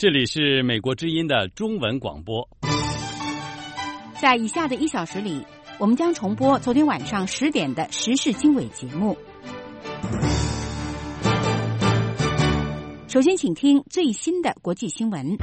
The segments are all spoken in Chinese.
这里是美国之音的中文广播。 在以下的1小时里，我们将重播昨天晚上10点的时事经纬节目。首先请听最新的国际新闻。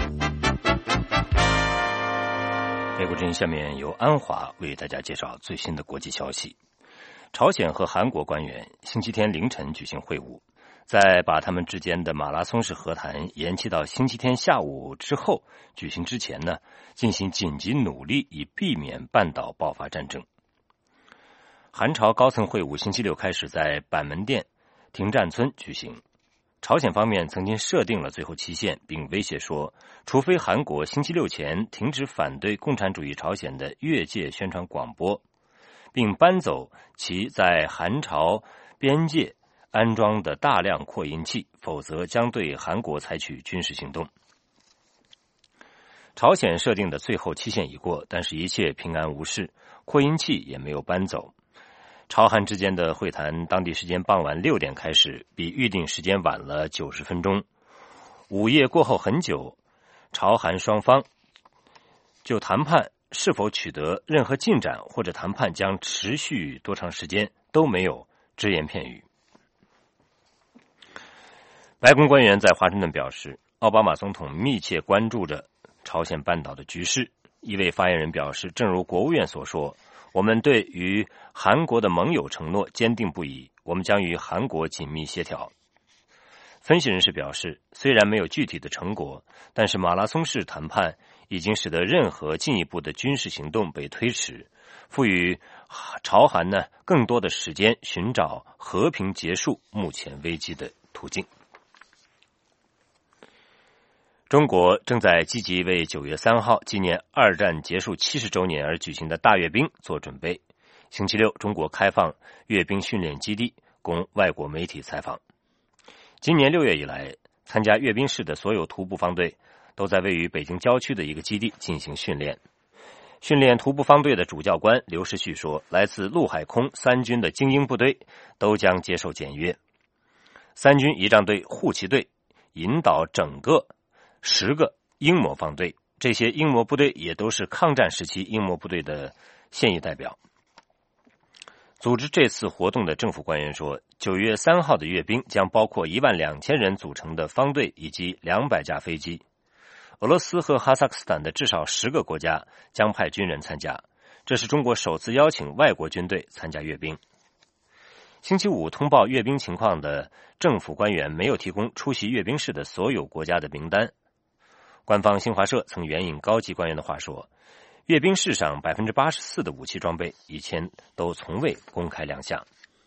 美国之音下面由安华为大家介绍最新的国际消息。朝鲜和韩国官员星期天凌晨举行会晤，在把他们之间的马拉松式和谈延期到星期天下午之后举行之前呢，进行紧急努力，以避免半岛爆发战争。韩朝高层会晤星期六开始在板门店停战村举行。朝鲜方面曾经设定了最后期限，并威胁说，除非韩国星期六前停止反对共产主义朝鲜的越界宣传广播，并搬走其在韩朝边界安装的大量扩音器，否则将对韩国采取军事行动。朝鲜设定的最后期限已过，但是一切平安无事，扩音器也没有搬走。朝韩之间的会谈当地时间傍晚6点开始，比预定时间晚了90分钟。午夜过后很久，朝韩双方就谈判是否取得任何进展，或者谈判将持续多长时间，都没有只言片语。白宫官员在华盛顿表示，奥巴马总统密切关注着朝鲜半岛的局势。一位发言人表示，正如国务院所说，我们对于韩国的盟友承诺坚定不移，我们将与韩国紧密协调。分析人士表示，虽然没有具体的成果，但是马拉松式谈判已经使得任何进一步的军事行动被推迟，赋予朝韩呢更多的时间寻找和平结束目前危机的途径。中国正在积极为9月3号纪念2战结束70周年而举行的大阅兵做准备。星期六，中国开放阅兵训练基地供外国媒体采访。今年6月以来，参加阅兵式的所有徒步方队都在位于北京郊区的一个基地进行训练。训练徒步方队的主教官刘世旭说，来自陆海空3军的精英部队都将接受检阅。3军仪仗队、护旗队引导整个10个英模方队，这些英模部队也都是抗战时期英模部队的现役代表。组织这次活动的政府官员说，9月3号的阅兵将包括12000人组成的方队以及200架飞机。俄罗斯和哈萨克斯坦的至少10个国家将派军人参加，这是中国首次邀请外国军队参加阅兵。星期五通报阅兵情况的政府官员没有提供出席阅兵式的所有国家的名单。官方新华社曾援引高级官员的话说，阅兵式上84%的武器装备以前都从未公开亮相。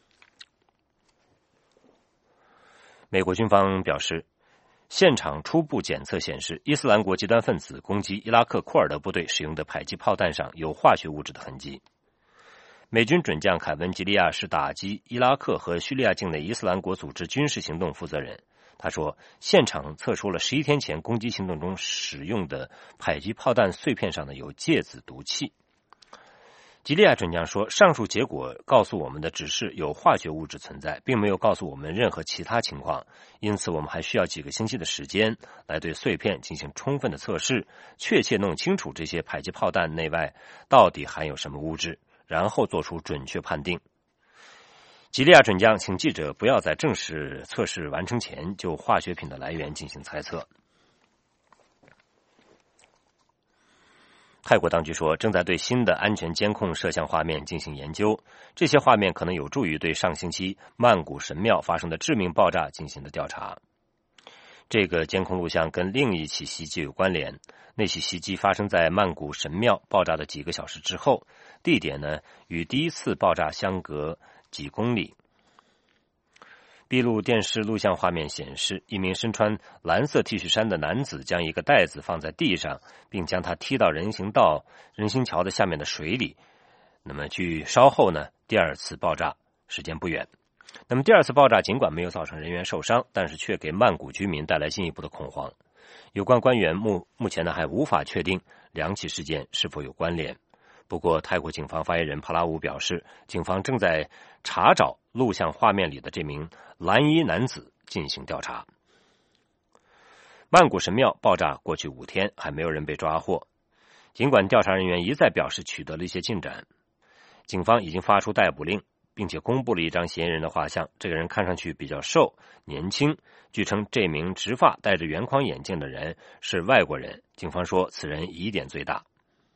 美国军方表示，现场初步检测显示，伊斯兰国极端分子攻击伊拉克库尔德部队使用的迫击炮弹上有化学物质的痕迹。美军准将凯文·吉利亚是打击伊拉克和叙利亚境内伊斯兰国组织军事行动负责人。他说，现场测出了11天前攻击行动中使用的迫击炮弹碎片上的有芥子毒气。吉利亚准将说，上述结果告诉我们的只是有化学物质存在，并没有告诉我们任何其他情况，因此我们还需要几个星期的时间来对碎片进行充分的测试，确切弄清楚这些迫击炮弹内外到底含有什么物质，然后做出准确判定。吉利亚准将请记者不要在正式测试完成前就化学品的来源进行猜测。泰国当局说，正在对新的安全监控摄像画面进行研究，这些画面可能有助于对上星期曼谷神庙发生的致命爆炸进行的调查。这个监控录像跟另一起袭击有关联，那起袭击发生在曼谷神庙爆炸的几个小时之后，地点呢与第一次爆炸相隔几公里。闭路电视录像画面显示，一名身穿蓝色 T 恤衫的男子将一个袋子放在地上，并将它踢到人行桥的下面的水里。那么距稍后呢，第二次爆炸时间不远。那么第二次爆炸尽管没有造成人员受伤，但是却给曼谷居民带来进一步的恐慌。有关官员目前呢还无法确定两起事件是否有关联。不过泰国警方发言人帕拉乌表示，警方正在查找录像画面里的这名蓝衣男子进行调查。 曼谷神庙爆炸过去5天，还没有人被抓获。尽管调查人员一再表示取得了一些进展，警方已经发出逮捕令，并且公布了一张嫌疑人的画像。这个人看上去比较瘦、年轻，据称这名直发戴着圆框眼镜的人是外国人。警方说此人疑点最大。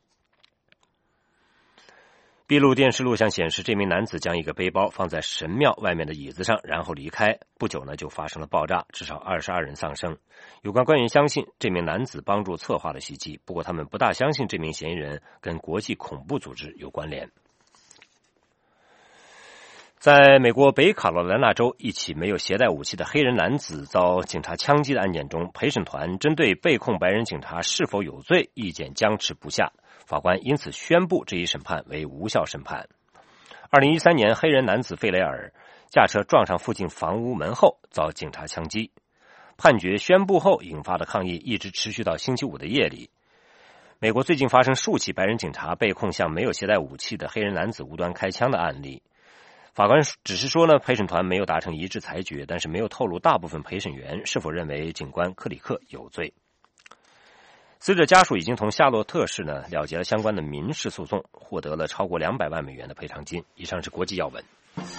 闭路电视录像显示，这名男子将一个背包放在神庙外面的椅子上，然后离开。不久呢，就发生了爆炸，至少22人丧生。有关官员相信这名男子帮助策划了袭击，不过他们不大相信这名嫌疑人跟国际恐怖组织有关联。在美国北卡罗来纳州，一起没有携带武器的黑人男子遭警察枪击的案件中，陪审团针对被控白人警察是否有罪意见僵持不下，法官因此宣布这一审判为无效审判。2013年，黑人男子费雷尔驾车撞上附近房屋门后遭警察枪击。判决宣布后引发的抗议一直持续到星期五的夜里。美国最近发生数起白人警察被控向没有携带武器的黑人男子无端开枪的案例。法官只是说呢，陪审团没有达成一致裁决，但是没有透露大部分陪审员是否认为警官克里克有罪。死者家属已经同夏洛特市呢了结了相关的民事诉讼，获得了超过200万美元的赔偿金。以上是国际要闻。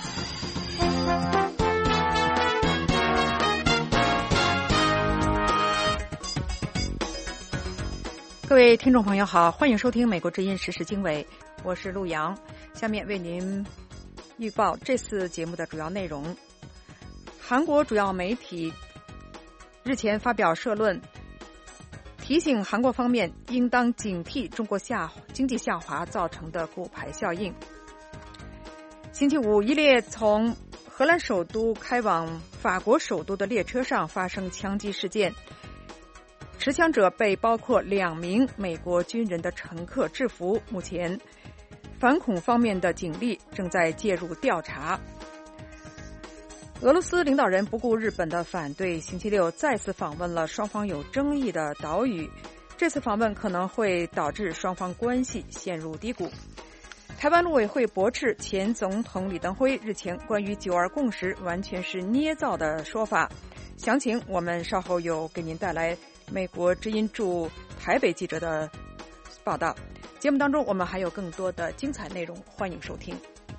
各位听众朋友好，欢迎收听美国之音时事经纬，我是陆阳，下面为您预报这次节目的主要内容。韩国主要媒体日前发表社论，提醒韩国方面应当警惕中国经济下滑造成的骨牌效应。星期五，一列从荷兰首都开往法国首都的列车上发生枪击事件，持枪者被包括2名美国军人的乘客制服，目前反恐方面的警力正在介入调查。俄罗斯领导人不顾日本的反对，星期六再次访问了双方有争议的岛屿。这次访问可能会导致双方关系陷入低谷。台湾陆委会驳斥前总统李登辉日前关于9·2共识完全是捏造的说法。详情我们稍后有给您带来美国之音驻台北记者的报道。节目当中我们还有更多的精彩内容，欢迎收听。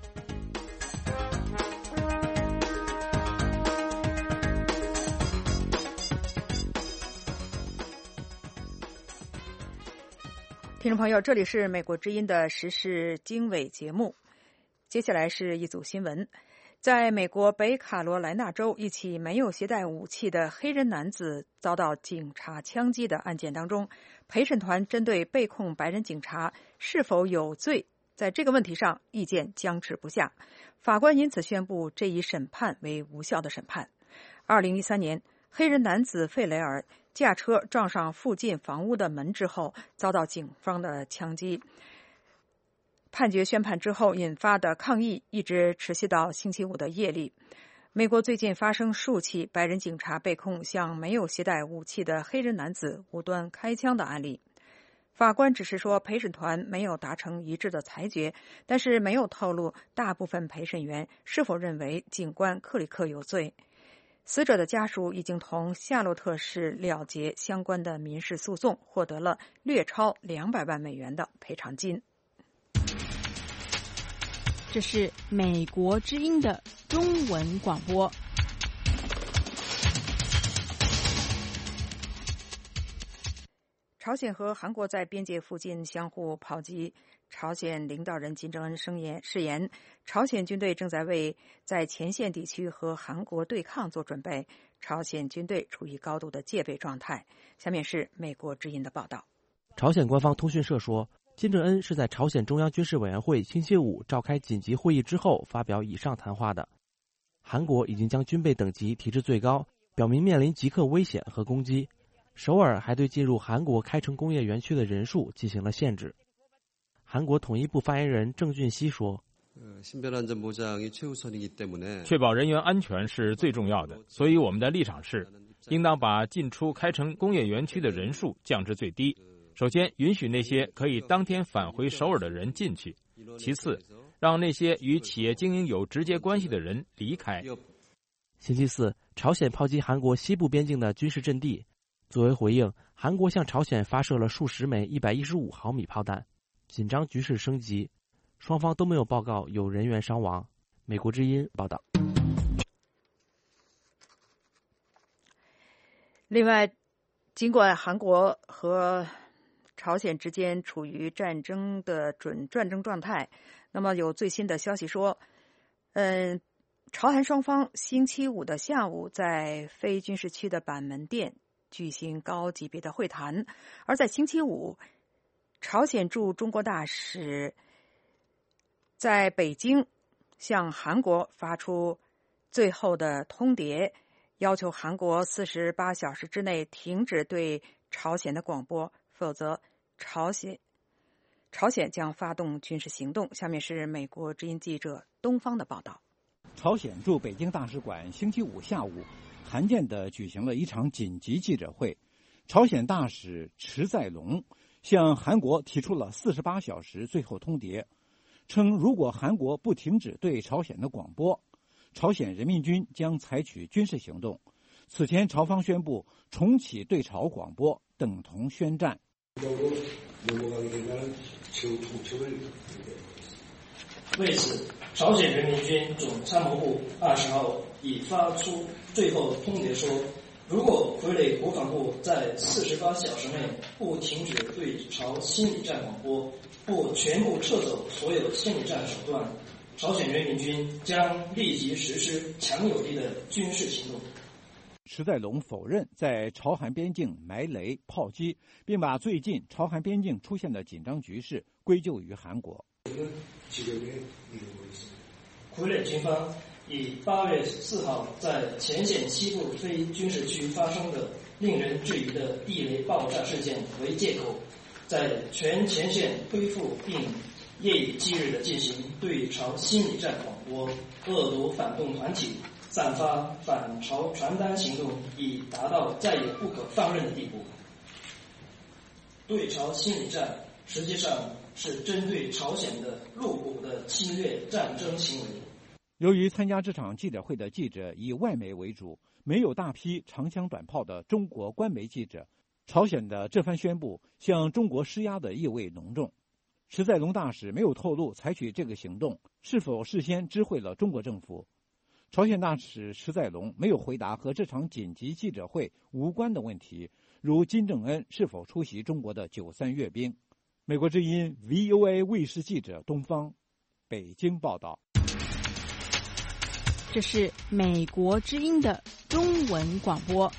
听众朋友，这里是美国之音的时事经纬节目，接下来是一组新闻。在美国北卡罗来纳州，一起没有携带武器的黑人男子遭到警察枪击的案件当中，陪审团针对被控白人警察是否有罪，在这个问题上意见僵持不下，法官因此宣布这一审判为无效的审判。2013年，黑人男子费雷尔驾车撞上附近房屋的门之后遭到警方的枪击。判决宣判之后引发的抗议一直持续到星期五的夜里。美国最近发生数起白人警察被控向没有携带武器的黑人男子无端开枪的案例。法官只是说陪审团没有达成一致的裁决，但是没有透露大部分陪审员是否认为警官克里克有罪。死者的家属已经同夏洛特市了结相关的民事诉讼，获得了略超200万美元的赔偿金。 这是美国之音的中文广播。 朝鲜和韩国在边界附近相互炮击，朝鲜领导人金正恩誓言，朝鲜军队正在为在前线地区和韩国对抗做准备，朝鲜军队处于高度的戒备状态。下面是美国之音的报道。 朝鲜官方通讯社说，金正恩是在朝鲜中央军事委员会星期五召开紧急会议之后发表以上谈话的。韩国已经将军备等级提至最高，表明面临即刻危险和攻击。首尔还对进入韩国开城工业园区的人数进行了限制。韩国统一部发言人郑俊熙说， 确保人员安全是最重要的，所以我们的立场是应当把进出开城工业园区的人数降至最低。首先，允许那些可以当天返回首尔的人进去；其次，让那些与企业经营有直接关系的人离开。 星期四，朝鲜炮击韩国西部边境的军事阵地， 作为回应，韩国向朝鲜发射了数十枚115毫米炮弹，紧张局势升级，双方都没有报告有人员伤亡。美国之音报道。 另外，尽管韩国和朝鲜之间处于战争状态，那么有最新的消息说，朝韩双方星期五的下午在非军事区的板门店举行高级别的会谈，而在星期五，朝鲜驻中国大使在北京向韩国发出最后的通牒，要求韩国48小时之内停止对朝鲜的广播，否则朝鲜将发动军事行动。下面是美国之音记者东方的报道。 朝鲜驻北京大使馆星期五下午罕见地举行了一场紧急记者会，朝鲜大使池在龙向韩国提出了48小时最后通牒，称如果韩国不停止对朝鲜的广播，朝鲜人民军将采取军事行动。此前朝方宣布重启对朝广播等同宣战。 为此，朝鲜人民军总参谋部20号已发出最后通牒说，如果傀儡国防部在48小时内不停止对朝心理战广播，不全部撤走所有心理战手段，朝鲜人民军将立即实施强有力的军事行动。 池在龙否认在朝韩边境埋雷炮击，并把最近朝韩边境出现的紧张局势归咎于韩国。 傀儡军方以8月4号在前线西部非军事区发生的令人质疑的地雷爆炸事件为借口，在全前线恢复并夜以继日地进行对朝心理战广播，恶毒反动团体散发反朝传单行动，已达到再也不可放任的地步。对朝心理战实际上是针对朝鲜的露骨的侵略战争行为。 由于参加这场记者会的记者以外媒为主，没有大批长枪短炮的中国官媒记者，朝鲜的这番宣布向中国施压的意味浓重。池在龙大使没有透露采取这个行动是否事先知会了中国政府。朝鲜大使池在龙没有回答和这场紧急记者会无关的问题，如金正恩是否出席中国的93阅兵。美国之音 VOA 卫视记者东方，北京报道。 这是美国之音的中文广播。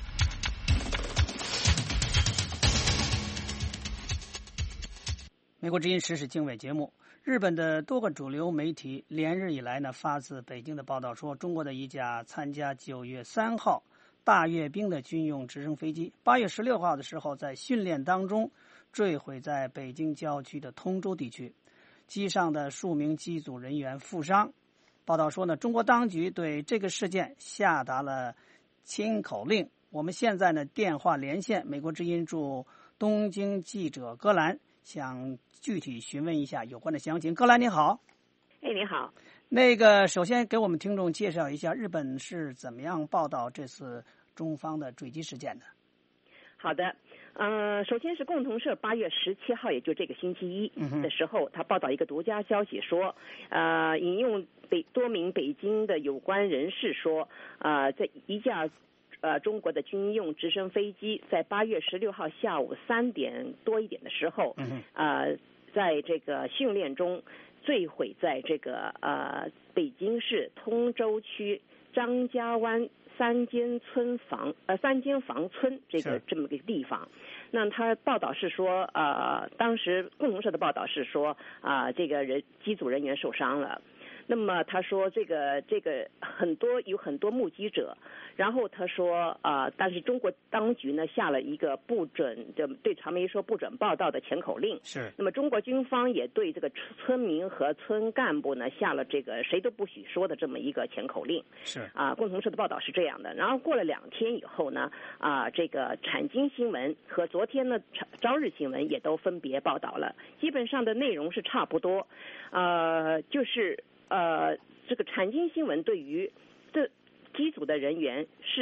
美国之音时事经纬节目，日本的多个主流媒体连日以来呢，发自北京的报道说，中国的一架参加9月3号大阅兵的军用直升飞机，8月16号的时候在训练当中坠毁在北京郊区的通州地区，机上的数名机组人员负伤。报道说呢，中国当局对这个事件下达了清口令。我们现在呢电话连线美国之音驻东京记者戈兰，想具体询问一下有关的详情。戈兰你好。 你好。 首先给我们听众介绍一下日本是怎么样报道这次中方的坠机事件的。 好的。首先是共同社8月17号，也就这个星期一的时候，他报道一个独家消息说，引用多名北京的有关人士说，在一架中国的军用直升飞机在8月16号下午3点多一点的时候，在这个训练中坠毁在这个北京市通州区张家湾三间房村这么个地方。那他报道是说，当时共同社的报道是说，这个机组人员受伤了。那么他说这个有很多目击者，然后他说但是中国当局呢下了一个对传媒说不准报道的前口令。 是。 那么中国军方也对这个村民和村干部呢下了这个谁都不许说的这么一个前口令。 是。 共同社的报道是这样的。然后过了2天以后呢，这个产经新闻和昨天呢朝日新闻也都分别报道了，基本上的内容是差不多，就是这个产经新闻对于这机组的人员是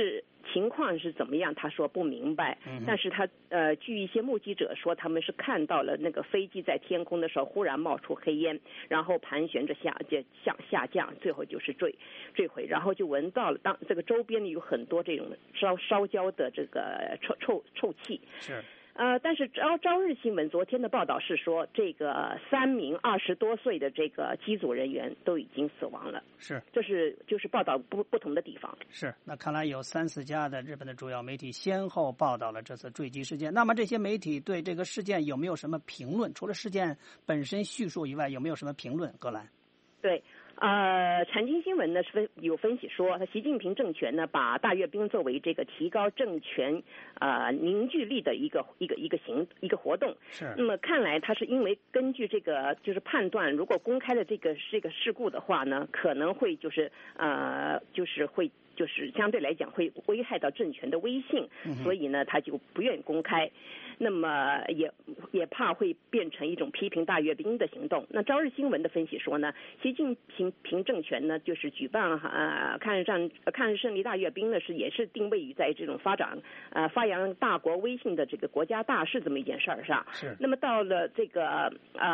情况是怎么样，他说不明白。但是他据一些目击者说，他们是看到了那个飞机在天空的时候忽然冒出黑烟，然后盘旋着向下降，最后就是坠毁，然后就闻到了这个周边有很多这种烧焦的这个臭气。 是。 但是朝日新闻昨天的报道是说，这个3名20多岁的这个机组人员都已经死亡了。 是， 这是就是报道不同的地方。 是，那看来有3-4家的日本的主要媒体先后报道了这次坠机事件。那么这些媒体对这个事件有没有什么评论？除了事件本身叙述以外，有没有什么评论？格兰？ 对。产经新闻呢有分析说，习近平政权呢把大阅兵作为这个提高政权凝聚力的一个活动。 是。 那么看来他是因为根据这个就是判断，如果公开了这个事故的话呢，可能会就是相对来讲会危害到政权的威信，所以呢他就不愿意公开。那么也怕会变成一种批评大阅兵的行动。那朝日新闻的分析说呢，习近平政权呢就是举办抗日胜利大阅兵呢也是定位于在这种发扬大国威信的这个国家大事这么一件事儿上。 是。 那么到了这个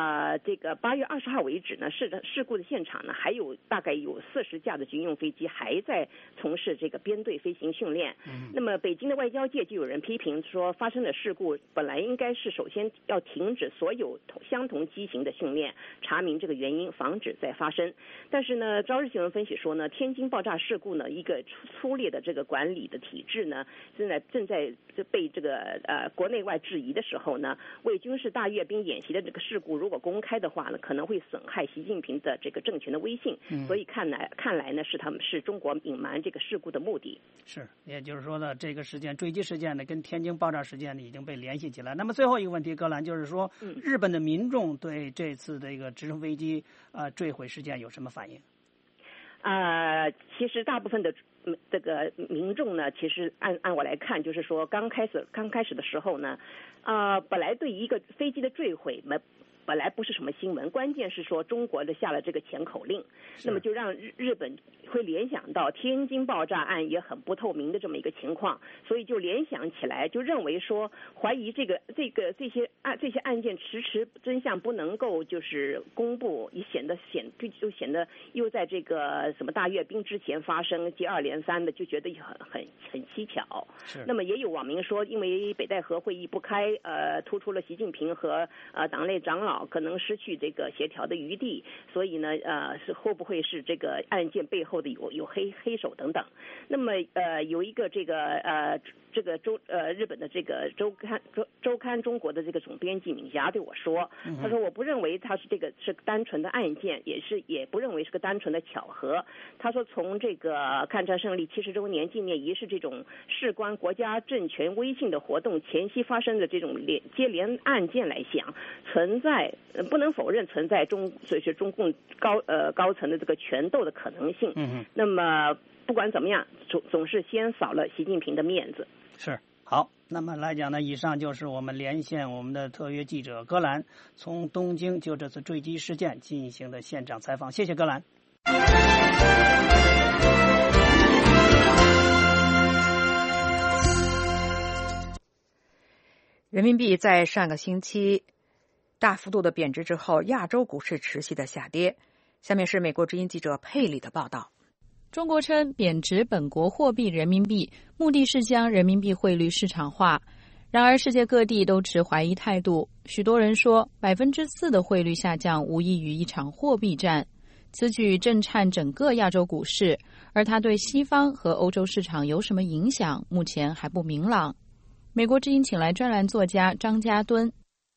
8月20号为止呢，事故的现场呢还有大概有40架的军用飞机还在从事这个编队飞行训练。那么北京的外交界就有人批评说，发生的事故本来应该是首先要停止所有相同机型的训练，查明这个原因，防止再发生。但是呢，朝日新闻分析说呢，天津爆炸事故呢，一个粗劣的这个管理的体制呢，正在被这个国内外质疑的时候呢，为军事大阅兵演习的这个事故如果公开的话呢，可能会损害习近平的这个政权的威信。所以看来呢，是中国隐瞒这个事故的目的。 是，也就是说呢，这个坠机事件呢，跟天津爆炸事件呢已经被联系起来。那么最后一个问题，格兰，就是说，日本的民众对这次这个直升飞机坠毁事件有什么反应？ 其实大部分的这个民众呢，其实按我来看，就是说刚开始的时候呢，本来对一个飞机的坠毁本来不是什么新闻，关键是说中国的下了这个前口令，那么就让日本会联想到天津爆炸案也很不透明的这么一个情况，所以就联想起来，就认为说怀疑这些案件迟真相不能够就是公布，也显得又在这个什么大阅兵之前发生，接二连三的，就觉得很蹊跷。那么也有网民说，因为北戴河会议不开，突出了习近平和党内长老可能失去这个协调的余地，所以呢，会不会是这个案件背后的有黑手等等？那么有一个日本的这个周刊中国的这个总编辑闵霞对我说，他说我不认为它是单纯的案件，也不认为是个单纯的巧合。他说从这个抗战胜利70周年纪念仪式这种事关国家政权威信的活动前夕发生的这种接连案件来想，不能否认存在中共高层的这个权斗的可能性。那么不管怎么样，总是先扫了习近平的面子。 是。好，那么来讲呢，以上就是我们连线我们的特约记者格兰，从东京就这次坠机事件进行的现场采访。谢谢格兰。 人民币在上个星期大幅度的贬值之后，亚洲股市持续的下跌。下面是美国之音记者佩里的报道。 中国称贬值本国货币人民币，目的是将人民币汇率市场化。然而世界各地都持怀疑态度，许多人说4%的汇率下降无异于一场货币战。此举震颤整个亚洲股市，而它对西方和欧洲市场有什么影响，目前还不明朗。美国之音请来专栏作家张家敦。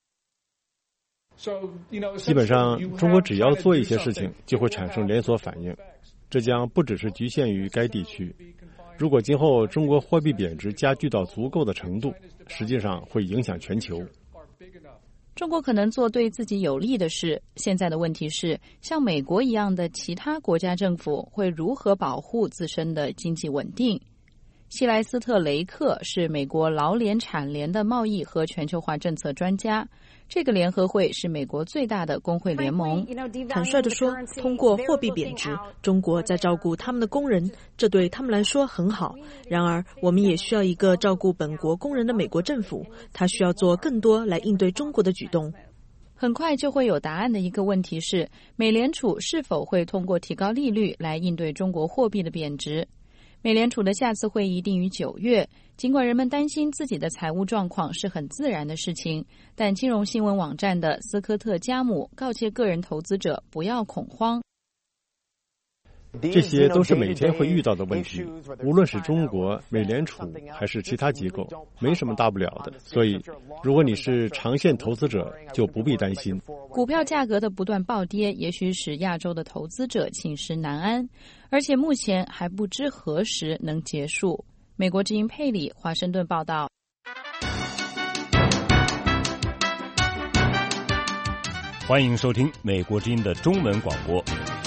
基本上中国只要做一些事情就会产生连锁反应，这将不只是局限于该地区。如果今后中国货币贬值加剧到足够的程度，实际上会影响全球。 中国可能做对自己有利的事，现在的问题是，像美国一样的其他国家政府会如何保护自身的经济稳定？ 希莱斯特·雷克是美国劳联产联的贸易和全球化政策专家。这个联合会是美国最大的工会联盟。 坦率地说，通过货币贬值，中国在照顾他们的工人，这对他们来说很好。然而，我们也需要一个照顾本国工人的美国政府，他需要做更多来应对中国的举动。 很快就会有答案的一个问题是，美联储是否会通过提高利率来应对中国货币的贬值。美联储的下次会议定于9月，尽管人们担心自己的财务状况是很自然的事情，但金融新闻网站的斯科特·加姆告诫个人投资者不要恐慌。 这些都是每天会遇到的问题，无论是中国、美联储还是其他机构，没什么大不了的。所以，如果你是长线投资者，就不必担心。 股票价格的不断暴跌，也许使亚洲的投资者寝食难安，而且目前还不知何时能结束。美国之音佩里，华盛顿报道。 欢迎收听美国之音的中文广播。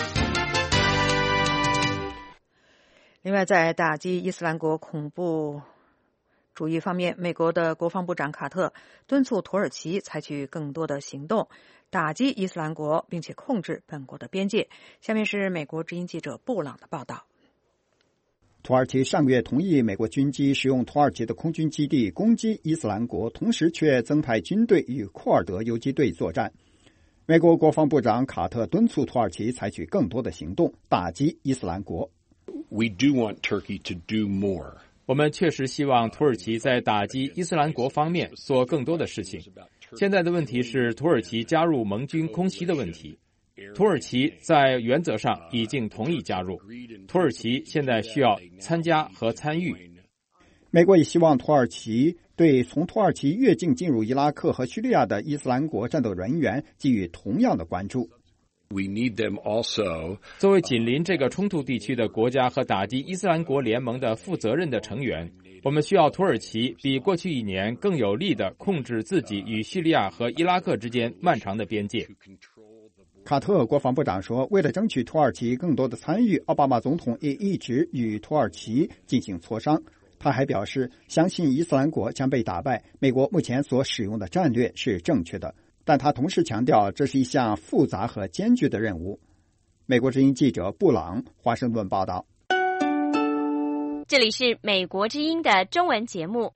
另外，在打击伊斯兰国恐怖主义方面，美国的国防部长卡特敦促土耳其采取更多的行动，打击伊斯兰国，并且控制本国的边界。下面是美国之音记者布朗的报道。 土耳其上月同意美国军机使用土耳其的空军基地攻击伊斯兰国，同时却增派军队与库尔德游击队作战。美国国防部长卡特敦促土耳其采取更多的行动，打击伊斯兰国。 We do want Turkey to do more. 我们确实希望土耳其在打击伊斯兰国方面做更多的事情。现在的问题是土耳其加入盟军空袭的问题。土耳其在原则上已经同意加入，土耳其现在需要参加和参与。 美国也希望土耳其对从土耳其越境进入伊拉克和叙利亚的伊斯兰国战斗人员给予同样的关注。 We need them also. 作为紧邻这个冲突地区的国家和打击伊斯兰国联盟的负责任的成员，我们需要土耳其比过去1年更有力地控制自己与叙利亚和伊拉克之间漫长的边界。 卡特国防部长说，为了争取土耳其更多的参与，奥巴马总统也一直与土耳其进行磋商。他还表示，相信伊斯兰国将被打败，美国目前所使用的战略是正确的。但他同时强调，这是一项复杂和艰巨的任务。美国之音记者布朗，华盛顿报道。 这里是美国之音的中文节目。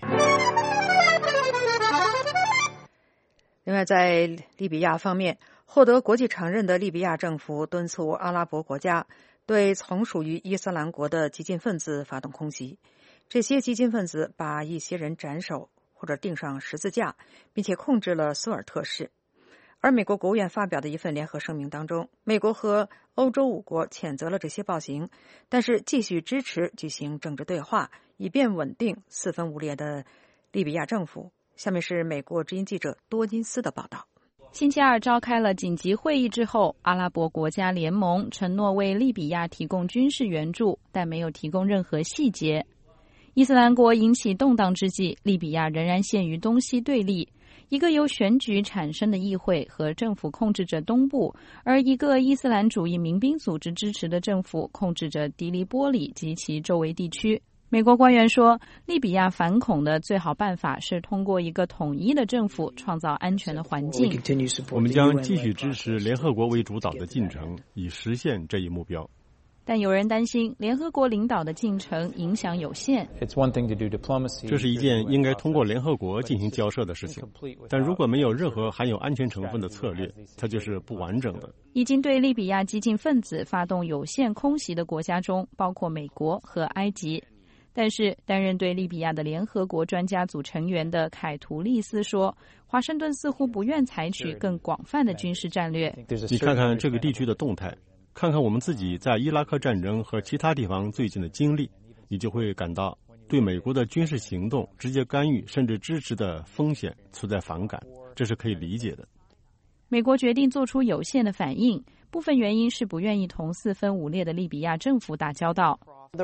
另外，在利比亚方面，获得国际承认的利比亚政府敦促阿拉伯国家对从属于伊斯兰国的激进分子发动空袭。这些激进分子把一些人斩首或者钉上十字架，并且控制了苏尔特市。而美国国务院发表的一份联合声明当中，美国和欧洲5国谴责了这些暴行，但是继续支持举行政治对话，以便稳定四分五裂的利比亚政府。下面是美国之音记者多金斯的报道。 星期二召开了紧急会议之后，阿拉伯国家联盟承诺为利比亚提供军事援助，但没有提供任何细节。伊斯兰国引起动荡之际，利比亚仍然陷于东西对立，一个由选举产生的议会和政府控制着东部，而一个伊斯兰主义民兵组织支持的政府控制着迪利波里及其周围地区。美国官员说，利比亚反恐的最好办法是通过一个统一的政府创造安全的环境。 我们将继续支持联合国为主导的进程，以实现这一目标。 但有人担心联合国领导的进程影响有限。 这是一件应该通过联合国进行交涉的事情，但如果没有任何含有安全成分的策略，它就是不完整的。 已经对利比亚激进分子发动有限空袭的国家中包括美国和埃及。但是担任对利比亚的联合国专家组成员的凯图利斯说，华盛顿似乎不愿采取更广泛的军事战略。 你看看这个地区的动态，看看我们自己在伊拉克战争和其他地方最近的经历，你就会感到对美国的军事行动直接干预甚至支持的风险存在反感，这是可以理解的。 美国决定做出有限的反应，部分原因是不愿意同四分五裂的利比亚政府打交道。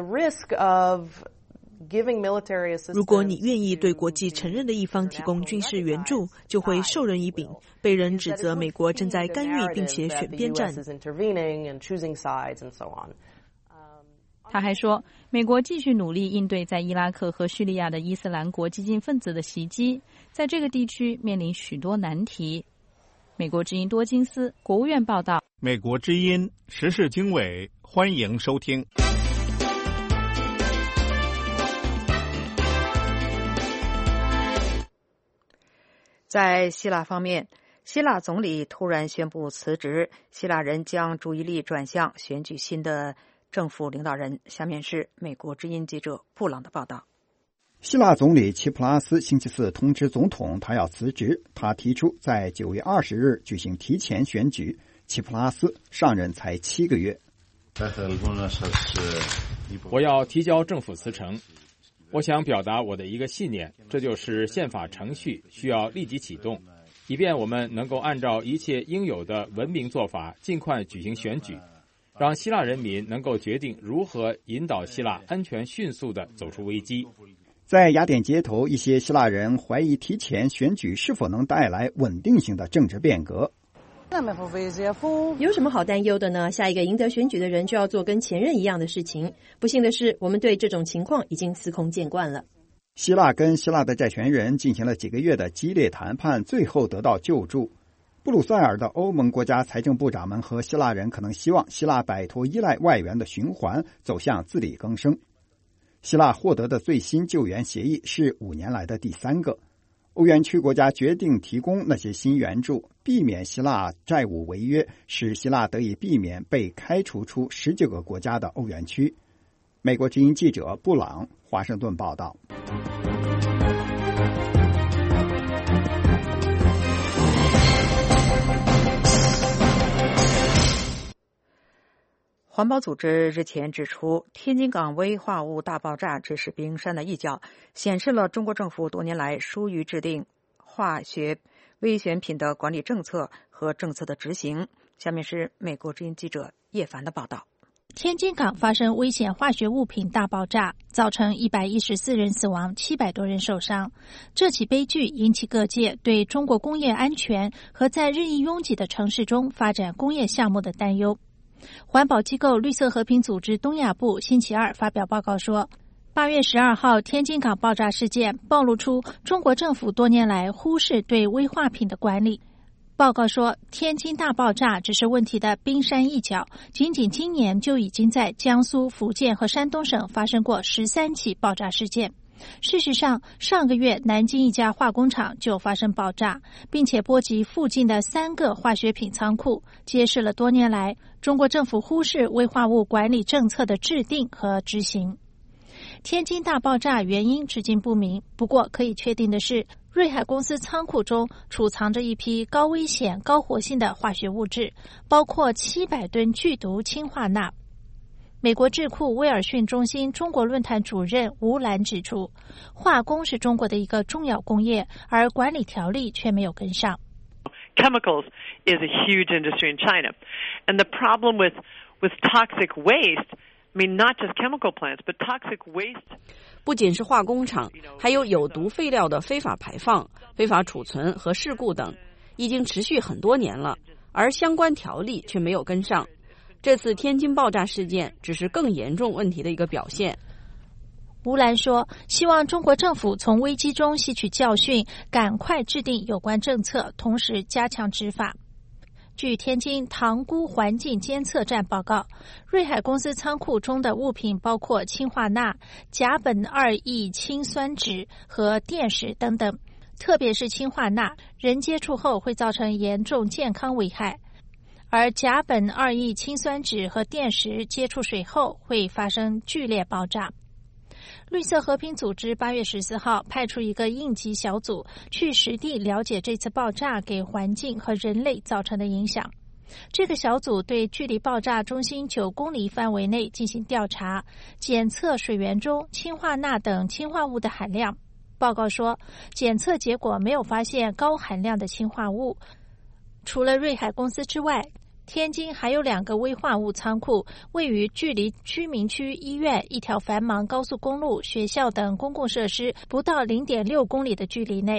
如果你愿意对国际承认的一方提供军事援助，就会授人以柄，被人指责美国正在干预并且选边站。 他还说，美国继续努力应对在伊拉克和叙利亚的伊斯兰国激进分子的袭击，在这个地区面临许多难题。美国之音多金斯国务院报道。 美国之音时事经纬，欢迎收听。 在希腊方面，希腊总理突然宣布辞职，希腊人将注意力转向选举新的政府领导人。下面是美国之音记者布朗的报道。 希腊总理齐普拉斯星期四通知总统他要辞职，他提出在9月20日举行提前选举。齐普拉斯上任才7个月。 我要提交政府辞呈。我想表达我的一个信念，这就是宪法程序需要立即启动，以便我们能够按照一切应有的文明做法尽快举行选举，让希腊人民能够决定如何引导希腊安全迅速地走出危机。 在雅典街头，一些希腊人怀疑提前选举是否能带来稳定性的政治变革。 有什么好担忧的呢？下一个赢得选举的人就要做跟前任一样的事情。不幸的是，我们对这种情况已经司空见惯了。 希腊跟希腊的债权人进行了几个月的激烈谈判，最后得到救助。布鲁塞尔的欧盟国家财政部长们和希腊人可能希望希腊摆脱依赖外援的循环，走向自力更生。希腊获得的最新救援协议是5年来的第3个。欧元区国家决定提供那些新援助，避免希腊债务违约，使希腊得以避免被开除出19个国家的欧元区。美国之音记者布朗，华盛顿报道。 环保组织日前指出，天津港危化物大爆炸只是冰山的一角，显示了中国政府多年来疏于制定化学危险品的管理政策和政策的执行。下面是美国之音记者叶凡的报道。 天津港发生危险化学物品大爆炸，造成114人死亡，700多人受伤。这起悲剧引起各界对中国工业安全和在日益拥挤的城市中发展工业项目的担忧。环保机构绿色和平组织东亚部星期二发表报告说，8月12号天津港爆炸事件暴露出中国政府多年来忽视对危化品的管理。报告说，天津大爆炸只是问题的冰山一角，仅仅今年就已经在江苏、福建和山东省发生过13起爆炸事件。事实上，上个月南京一家化工厂就发生爆炸，并且波及附近的3个化学品仓库，揭示了多年来中国政府忽视危化物管理政策的制定和执行。天津大爆炸原因至今不明，不过可以确定的是，瑞海公司仓库中储藏着一批高危险、高活性的化学物质，包括700吨剧毒氢化钠。美国智库威尔逊中心中国论坛主任吴兰指出，化工是中国的一个重要工业，而管理条例却没有跟上。 Chemicals is a huge industry in China, and the problem with toxic waste, I mean not just chemical plants, but toxic waste. 不仅是化工厂，还有有毒废料的非法排放、非法储存和事故等，已经持续很多年了，而相关条例却没有跟上。这次天津爆炸事件只是更严重问题的一个表现。 吴兰说，希望中国政府从危机中吸取教训，赶快制定有关政策，同时加强执法。据天津塘沽环境监测站报告，瑞海公司仓库中的物品包括氢化钠、甲苯2异氢酸酯和电石等等，特别是氢化钠，人接触后会造成严重健康危害。而甲苯2异氢酸酯和电石接触水后会发生剧烈爆炸。绿色和平组织8月14号派出一个应急小组去实地了解这次爆炸给环境和人类造成的影响。这个小组对距离爆炸中心9公里范围内进行调查，检测水源中氢化钠等氢化物的含量。报告说，检测结果没有发现高含量的氢化物。除了瑞海公司之外，天津还有2个危化物仓库，位于距离居民区、医院、一条繁忙高速公路、学校等公共设施不到 0.6 公里的距离内。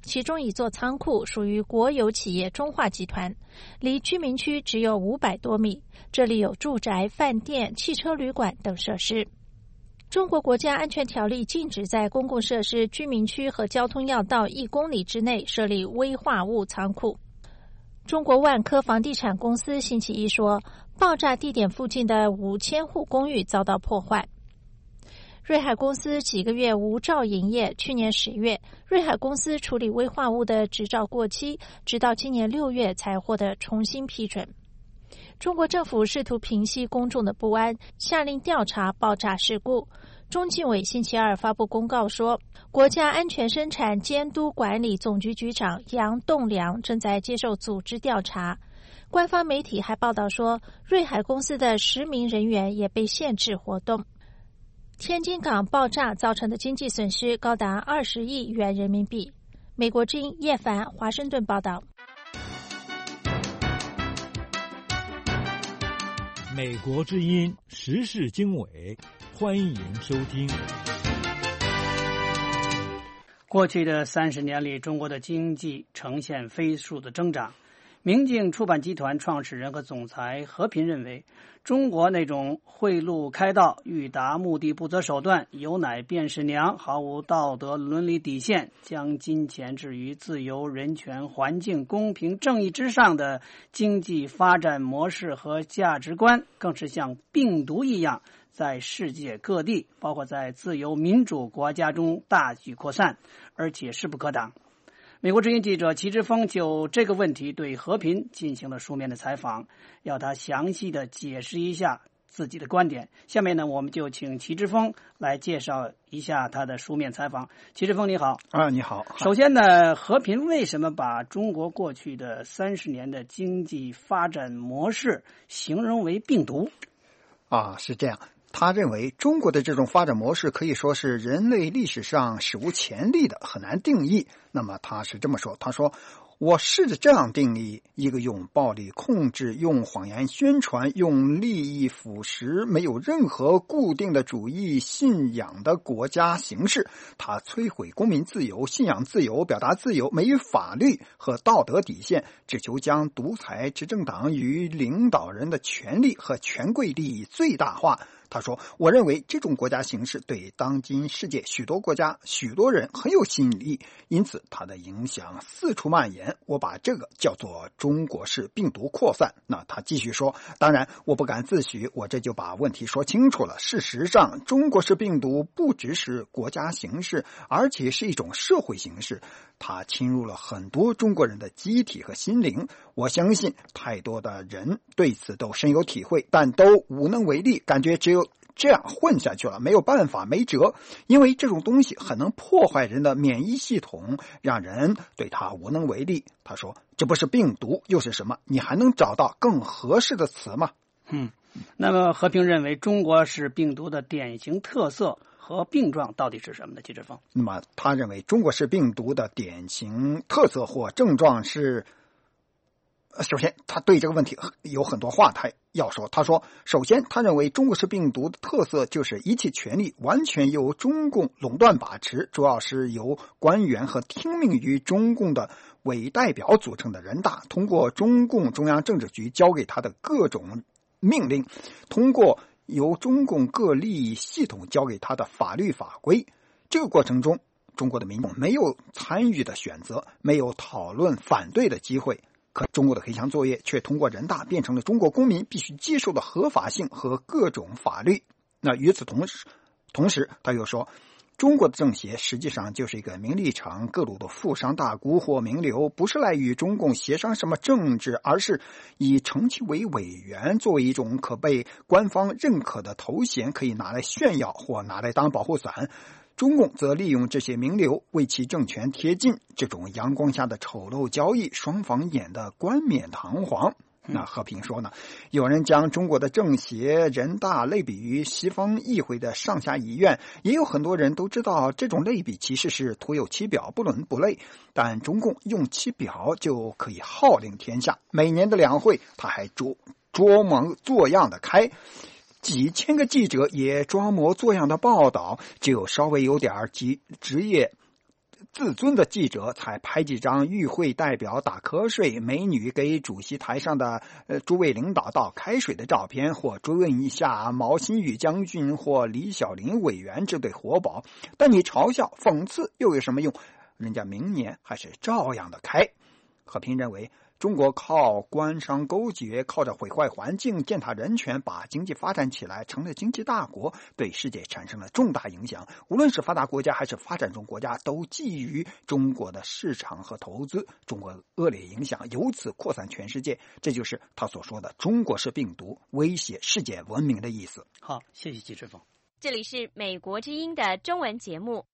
其中一座仓库属于国有企业中化集团，离居民区只有500多米，这里有住宅、饭店、汽车旅馆等设施。中国国家安全条例禁止在公共设施、居民区和交通要道1公里之内设立危化物仓库。中国万科房地产公司星期一说，爆炸地点附近的5000户公寓遭到破坏。瑞海公司几个月无照营业，去年10月，瑞海公司处理危化物的执照过期，直到今年6月才获得重新批准。中国政府试图平息公众的不安，下令调查爆炸事故。中纪委星期二发布公告说，国家安全生产监督管理总局局长杨栋梁正在接受组织调查。官方媒体还报道说，瑞海公司的10名人员也被限制活动。天津港爆炸造成的经济损失高达20亿元人民币。美国之音叶凡华盛顿报道。 美国之音时事经纬，欢迎收听。 过去的30年里，中国的经济呈现飞速的增长。明镜出版集团创始人和总裁何平认为，中国那种贿赂开道、欲达目的不择手段、有奶便是娘、毫无道德伦理底线、将金钱置于自由、人权、环境、公平、正义之上的经济发展模式和价值观，更是像病毒一样在世界各地，包括在自由民主国家中大举扩散，而且势不可挡。美国之音记者齐之锋就这个问题对和平进行了书面的采访，要他详细的解释一下自己的观点。下面呢，我们就请齐之锋来介绍一下他的书面采访。齐之锋你好。 你好。 首先呢，和平为什么把中国过去的30年的经济发展模式形容为病毒？ 是这样。他认为中国的这种发展模式可以说是人类历史上史无前例的，很难定义。那么他是这么说，他说，我试着这样定义一个用暴力控制、用谎言宣传、用利益腐蚀、没有任何固定的主义信仰的国家形式。它摧毁公民自由、信仰自由、表达自由，没有法律和道德底线，只求将独裁执政党与领导人的权力和权贵利益最大化。他说，我认为这种国家形势对当今世界许多国家、许多人很有吸引力，因此它的影响四处蔓延。我把这个叫做中国式病毒扩散。那他继续说，当然我不敢自诩我这就把问题说清楚了。事实上，中国式病毒不只是国家形势，而且是一种社会形势，它侵入了很多中国人的机体和心灵。我相信太多的人对此都深有体会，但都无能为力，感觉只有这样混下去了，没有办法，没辙。因为这种东西很能破坏人的免疫系统，让人对它无能为力。他说，这不是病毒又是什么？你还能找到更合适的词吗？ 那么和平认为中国是病毒的典型特色和病状到底是什么呢？季志峰。 那么他认为中国式病毒的典型特色或症状是，首先他对这个问题有很多话他要说。他说，首先他认为中国式病毒的特色就是一切权力完全由中共垄断把持，主要是由官员和听命于中共的委代表组成的人大，通过中共中央政治局交给他的各种命令，通过由中共各利益系统交给他的法律法规。这个过程中，中国的民众没有参与的选择，没有讨论反对的机会，可中国的黑箱作业却通过人大变成了中国公民必须接受的合法性和各种法律。那与此同时他又说，中国的政协实际上就是一个名利场各路的富商大贾或名流，不是来与中共协商什么政治，而是以称其为委员作为一种可被官方认可的头衔，可以拿来炫耀或拿来当保护伞。中共则利用这些名流为其政权贴金，这种阳光下的丑陋交易，双方演得冠冕堂皇。那和平说呢，有人将中国的政协、人大类比于西方议会的上下议院，也有很多人都知道这种类比其实是徒有其表，不伦不类。但中共用其表就可以号令天下，每年的两会他还装模作样的开，几千个记者也装模作样的报道，只有稍微有点职业自尊的记者才拍几张与会代表打瞌睡、美女给主席台上的诸位领导倒开水的照片，或追问一下毛新宇将军或李小林委员这对活宝，但你嘲笑讽刺又有什么用？人家明年还是照样的开。和平认为，中国靠官商勾结，靠着毁坏环境、践踏人权，把经济发展起来，成了经济大国，对世界产生了重大影响。无论是发达国家还是发展中国家，都觊觎中国的市场和投资。中国恶劣影响由此扩散全世界，这就是他所说的“中国式病毒威胁世界文明”的意思。 好，谢谢季志峰。 这里是美国之音的中文节目。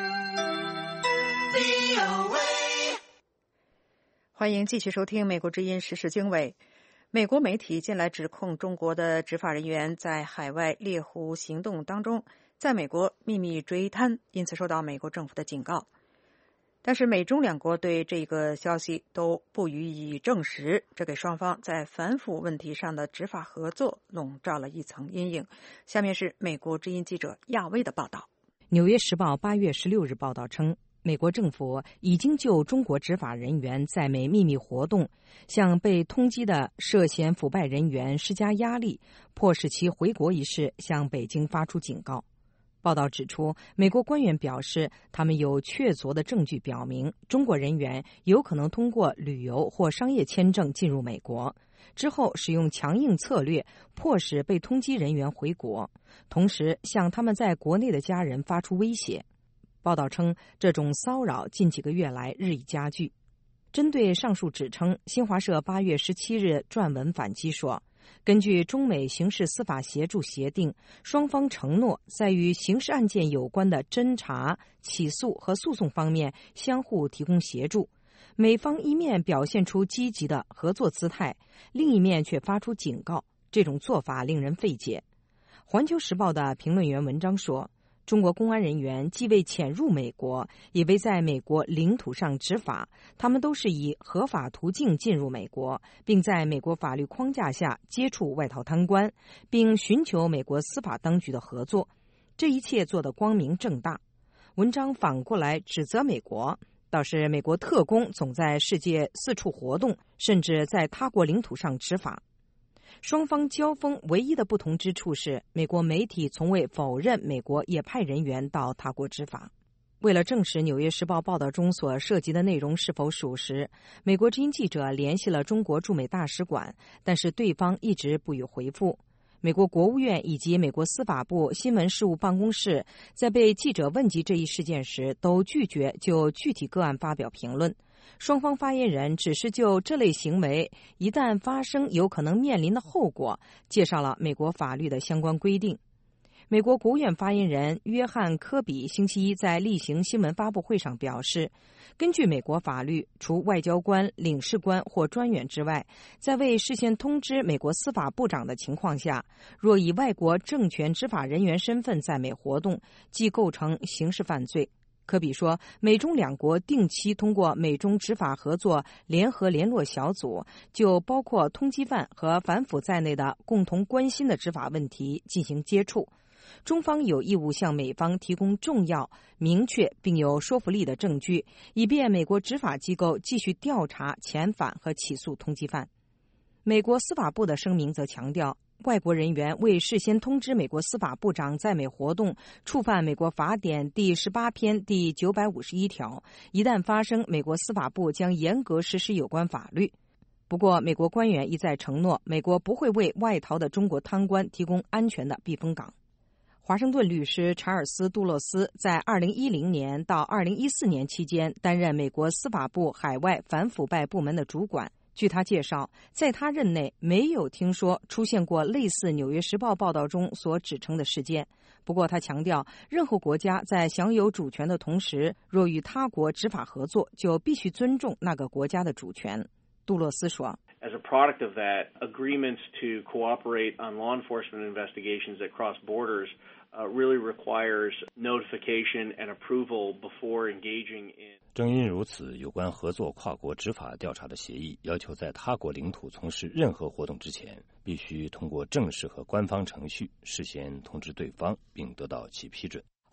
欢迎继续收听美国之音时事经纬。美国媒体近来指控中国的执法人员在海外猎狐行动当中在美国秘密追贪，因此受到美国政府的警告。但是美中两国对这个消息都不予以证实，这给双方在反腐问题上的执法合作笼罩了一层阴影。下面是美国之音记者亚威的报道。 纽约时报8月16日报道称，美国政府已经就中国执法人员在美秘密活动向被通缉的涉嫌腐败人员施加压力，迫使其回国一事向北京发出警告。报道指出，美国官员表示，他们有确凿的证据表明中国人员有可能通过旅游或商业签证进入美国，之后使用强硬策略迫使被通缉人员回国，同时向他们在国内的家人发出威胁。报道称，这种骚扰近几个月来日益加剧。针对上述指称，新华社8月17日撰文反击说，根据中美刑事司法协助协定，双方承诺在与刑事案件有关的侦查、起诉和诉讼方面相互提供协助。美方一面表现出积极的合作姿态，另一面却发出警告，这种做法令人费解。环球时报的评论员文章说，中国公安人员既未潜入美国，也未在美国领土上执法，他们都是以合法途径进入美国，并在美国法律框架下接触外逃贪官，并寻求美国司法当局的合作。这一切做得光明正大。文章反过来指责美国，倒是美国特工总在世界四处活动，甚至在他国领土上执法。双方交锋唯一的不同之处是，美国媒体从未否认美国也派人员到他国执法。为了证实《纽约时报》报道中所涉及的内容是否属实，美国之音记者联系了中国驻美大使馆，但是对方一直不予回复。美国国务院以及美国司法部新闻事务办公室在被记者问及这一事件时，都拒绝就具体个案发表评论。双方发言人只是就这类行为一旦发生有可能面临的后果，介绍了美国法律的相关规定。美国国务院发言人约翰·科比星期一在例行新闻发布会上表示，根据美国法律，除外交官、领事官或专员之外，在未事先通知美国司法部长的情况下，若以外国政权执法人员身份在美活动，即构成刑事犯罪。科比说，美中两国定期通过美中执法合作联合联络小组，就包括通缉犯和反腐在内的共同关心的执法问题进行接触。中方有义务向美方提供重要、明确并有说服力的证据，以便美国执法机构继续调查、遣返和起诉通缉犯。美国司法部的声明则强调，外国人员未事先通知美国司法部长在美活动，触犯美国法典第18篇第951条，一旦发生，美国司法部将严格实施有关法律。不过，美国官员一再承诺，美国不会为外逃的中国贪官提供安全的避风港。华盛顿律师查尔斯·杜洛斯在2010年到2014年期间担任美国司法部海外反腐败部门的主管。据他介绍，在他任内没有听说出现过类似《纽约时报》报道中所指称的事件。不过他强调，任何国家在享有主权的同时，若与他国执法合作，就必须尊重那个国家的主权。杜洛斯说， As a product of that, agreements to cooperate on law enforcement investigations that cross borders really requires notification and approval before engaging in. 正因如此，有关合作跨国执法调查的协议要求在他国领土从事任何活动之前，必须通过正式和官方程序事先通知对方，并得到其批准。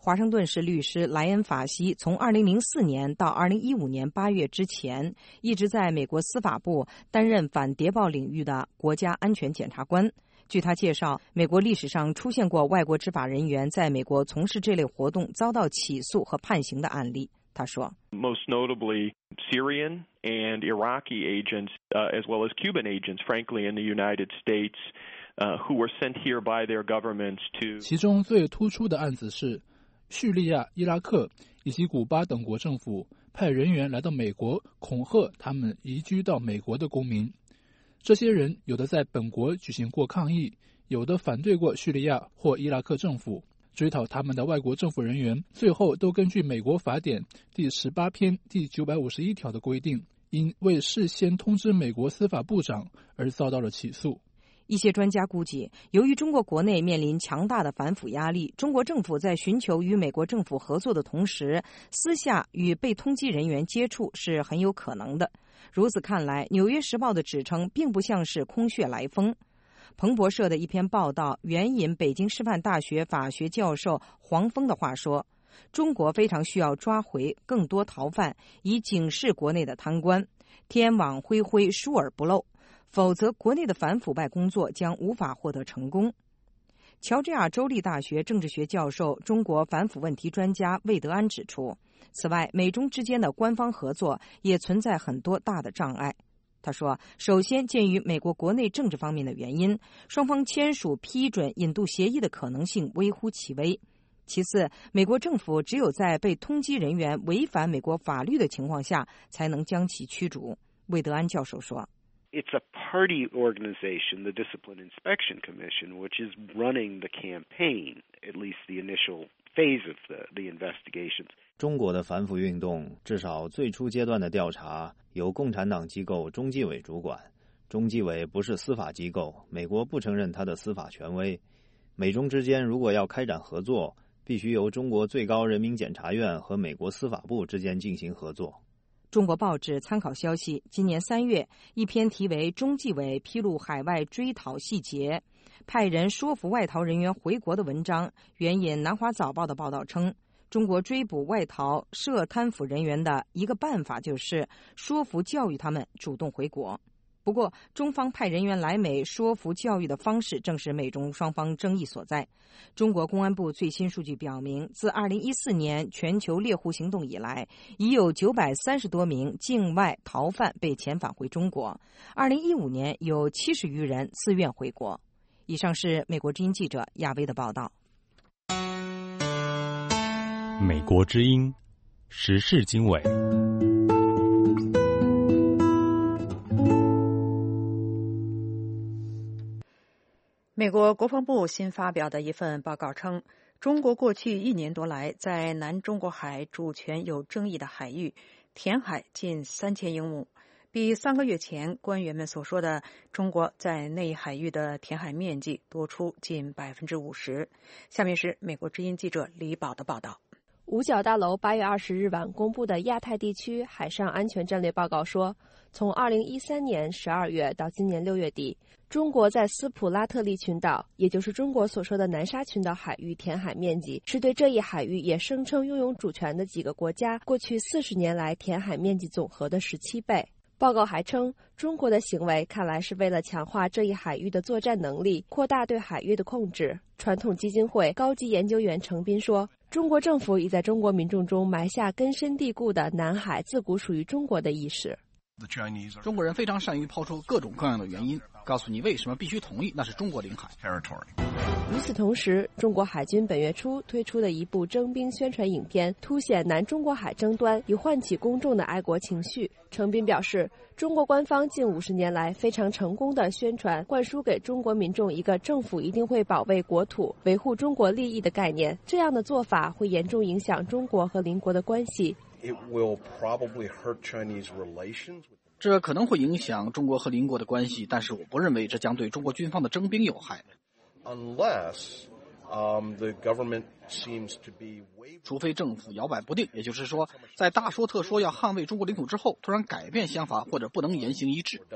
华盛顿市律师莱恩·法西从2004年到2015年8月之前，一直在美国司法部担任反谍报领域的国家安全检察官。据他介绍，美国历史上出现过外国执法人员在美国从事这类活动遭到起诉和判刑的案例。他说 ，Most notably Syrian and Iraqi agents, as well as Cuban agents, frankly, in the United States, who were sent here by their governments to. 其中最突出的案子是叙利亚、伊拉克以及古巴等国政府派人员来到美国，恐吓他们移居到美国的公民。这些人有的在本国举行过抗议，有的反对过叙利亚或伊拉克政府。追讨他们的外国政府人员，最后都根据美国法典第18篇第951条的规定，因未事先通知美国司法部长而遭到了起诉。 一些专家估计，由于中国国内面临强大的反腐压力，中国政府在寻求与美国政府合作的同时，私下与被通缉人员接触是很有可能的。如此看来，《纽约时报》的指称并不像是空穴来风。彭博社的一篇报道援引北京师范大学法学教授黄峰的话说，中国非常需要抓回更多逃犯，以警示国内的贪官，天网恢恢，疏而不漏，否则国内的反腐败工作将无法获得成功。乔治亚州立大学政治学教授、中国反腐问题专家魏德安指出，此外，美中之间的官方合作也存在很多大的障碍。他说，首先，鉴于美国国内政治方面的原因，双方签署批准引渡协议的可能性微乎其微。其次，美国政府只有在被通缉人员违反美国法律的情况下，才能将其驱逐。魏德安教授说， It's a party organization, the Discipline Inspection Commission, which is running the campaign, at least the initial phase of the investigations. 中国的反腐运动至少最初阶段的调查由共产党机构中纪委主管，中纪委不是司法机构，美国不承认它的司法权威。美中之间如果要开展合作，必须由中国最高人民检察院和美国司法部之间进行合作。 中国报纸参考消息，今年3月，一篇题为《中纪委披露海外追讨细节，派人说服外逃人员回国》的文章，援引南华早报的报道称，中国追捕外逃涉贪腐人员的一个办法就是说服教育他们主动回国。不过，中方派人员来美说服教育的方式正是美中双方争议所在。中国公安部最新数据表明，自2014年全球猎狐行动以来，已有930多名境外逃犯被遣返回中国。2015年有70余人自愿回国。以上是美国之音记者亚薇的报道。 美国之音时事经纬。 美国国防部新发表的一份报告称，中国过去1年多来在南中国海主权有争议的海域填海近3000英亩，比3个月前官员们所说的中国在内海域的填海面积多出近50%。下面是美国之音记者李宝的报道。 五角大楼8月20日晚公布的亚太地区海上安全战略报告说，从2013年12月到今年6月底，中国在斯普拉特利群岛，也就是中国所说的南沙群岛海域填海面积，是对这一海域也声称拥有主权的几个国家过去40年来填海面积总和的17倍。报告还称，中国的行为看来是为了强化这一海域的作战能力，扩大对海域的控制。传统基金会高级研究员程斌说，中国政府已在中国民众中埋下根深蒂固的南海自古属于中国的意识。 中国人非常善于抛出各种各样的原因，告诉你为什么必须同意那是中国领海。 与此同时，中国海军本月初推出的一部征兵宣传影片，凸显南中国海争端，以唤起公众的爱国情绪。程斌表示，中国官方近50年来非常成功的宣传，灌输给中国民众一个政府一定会保卫国土、维护中国利益的概念。这样的做法会严重影响中国和邻国的关系。 这可能会影响中国和邻国的关系，但是我不认为这将对中国军方的征兵有害。除非政府摇摆不定，也就是说，在大说特说要捍卫中国领土之后，突然改变想法或者不能言行一致。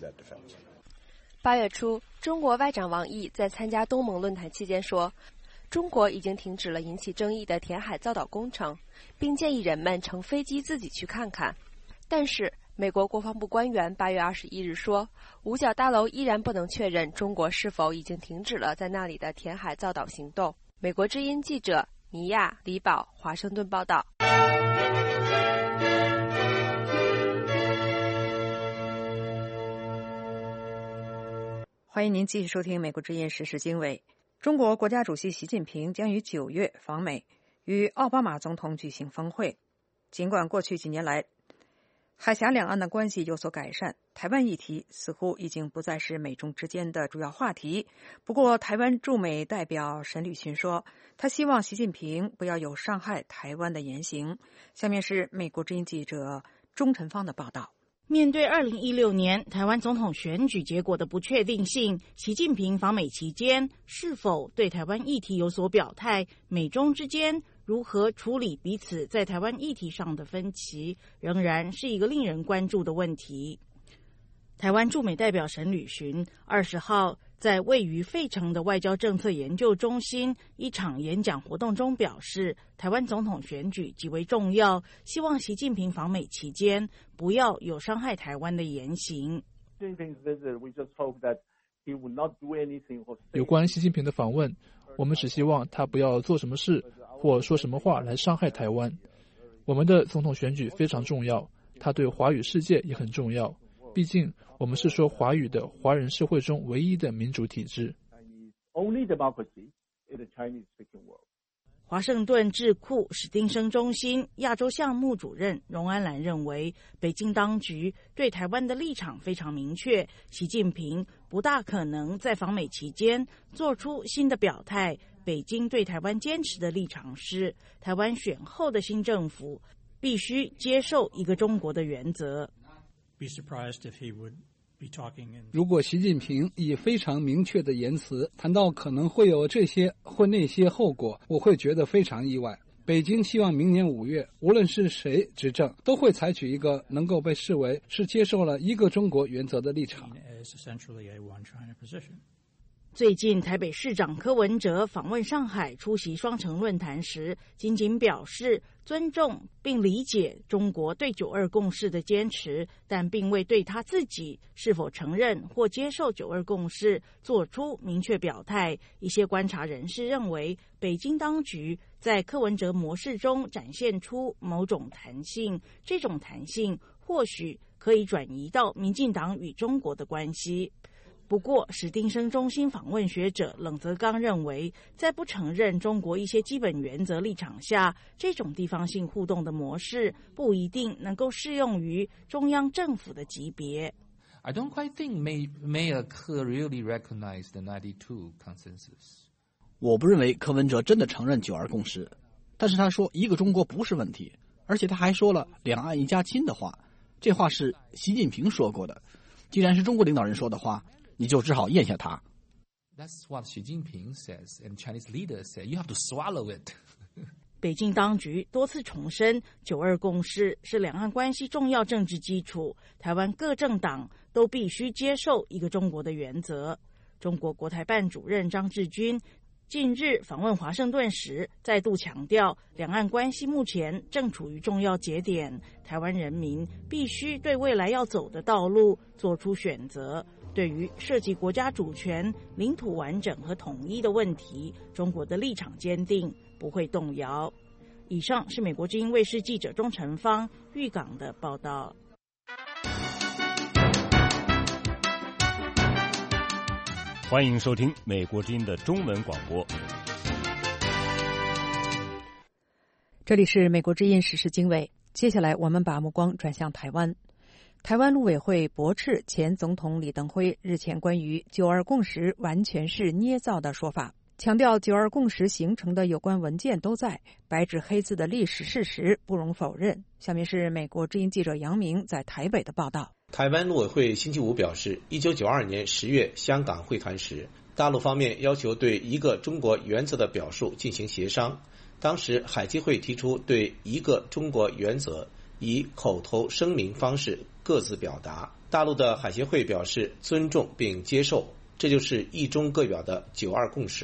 8月初，中国外长王毅在参加东盟论坛期间说， 中国已经停止了引起争议的填海造岛工程，并建议人们乘飞机自己去看看。但是，美国国防部官员8月21日说，五角大楼依然不能确认中国是否已经停止了在那里的填海造岛行动。美国之音记者尼亚·李宝华盛顿报道。 欢迎您继续收听美国之音时事经纬。中国国家主席习近平将于9月访美，与奥巴马总统举行峰会。尽管过去几年来海峡两岸的关系有所改善，台湾议题似乎已经不再是美中之间的主要话题。不过，台湾驻美代表沈履群说，他希望习近平不要有伤害台湾的言行。下面是美国之音记者钟晨芳的报道。 面对2016年台湾总统选举结果的不确定性，习近平访美期间是否对台湾议题有所表态，美中之间如何处理彼此在台湾议题上的分歧，仍然是一个令人关注的问题。台湾驻美代表沈履群20号在位于费城的外交政策研究中心一场演讲活动中表示，台湾总统选举极为重要，希望习近平访美期间不要有伤害台湾的言行。 有关习近平的访问，我们只希望他不要做什么事或说什么话来伤害台湾。我们的总统选举非常重要，它对华语世界也很重要。毕竟，我们是说华语的华人社会中唯一的民主体制。 华盛顿智库史汀生中心亚洲项目主任荣安兰认为，北京当局对台湾的立场非常明确，习近平不大可能在访美期间做出新的表态。北京对台湾坚持的立场是，台湾选后的新政府必须接受一个中国的原则。 如果习近平以非常明确的言辞谈到可能会有这些或那些后果，我会觉得非常意外。北京希望明年5月，无论是谁执政，都会采取一个能够被视为是接受了一个中国原则的立场。 最近，台北市长柯文哲访问上海出席双城论坛时，仅仅表示尊重并理解中国对9·2共识的坚持，但并未对他自己是否承认或接受9·2共识做出明确表态。一些观察人士认为，北京当局在柯文哲模式中展现出某种弹性，这种弹性或许可以转移到民进党与中国的关系。不过，史汀生中心访问学者冷泽刚认为，在不承认中国一些基本原则立场下，这种地方性互动的模式不一定能够适用于中央政府的级别。 I don't quite think Mayor Kerr really recognized the 92 consensus. 我不认为柯文哲真的承认9·2共识，但是他说一个中国不是问题，而且他还说了两岸一家亲的话，这话是习近平说过的。既然是中国领导人说的话，你就只好咽下它。 That's what Xi Jinping says, and Chinese leaders say you have to swallow it. 北京当局多次重申，9·2共识是两岸关系重要政治基础，台湾各政党都必须接受一个中国的原则。中国国台办主任张志军近日访问华盛顿时，再度强调，两岸关系目前正处于重要节点，台湾人民必须对未来要走的道路做出选择。对于涉及国家主权、领土完整和统一的问题，中国的立场坚定，不会动摇。以上是美国之音卫视记者钟晨芳预港的报道。 欢迎收听美国之音的中文广播。 这里是美国之音时事经纬，接下来我们把目光转向台湾。台湾陆委会驳斥前总统李登辉日前关于9·2共识完全是捏造的说法，强调9·2共识形成的有关文件都在，白纸黑字的历史事实不容否认。下面是美国之音记者杨明在台北的报道。 台湾陆委会星期五表示，1992年10月香港会谈时，大陆方面要求对一个中国原则的表述进行协商。当时海基会提出对一个中国原则以口头声明方式各自表达，大陆的海协会表示尊重并接受，这就是一中各表的9·2共识。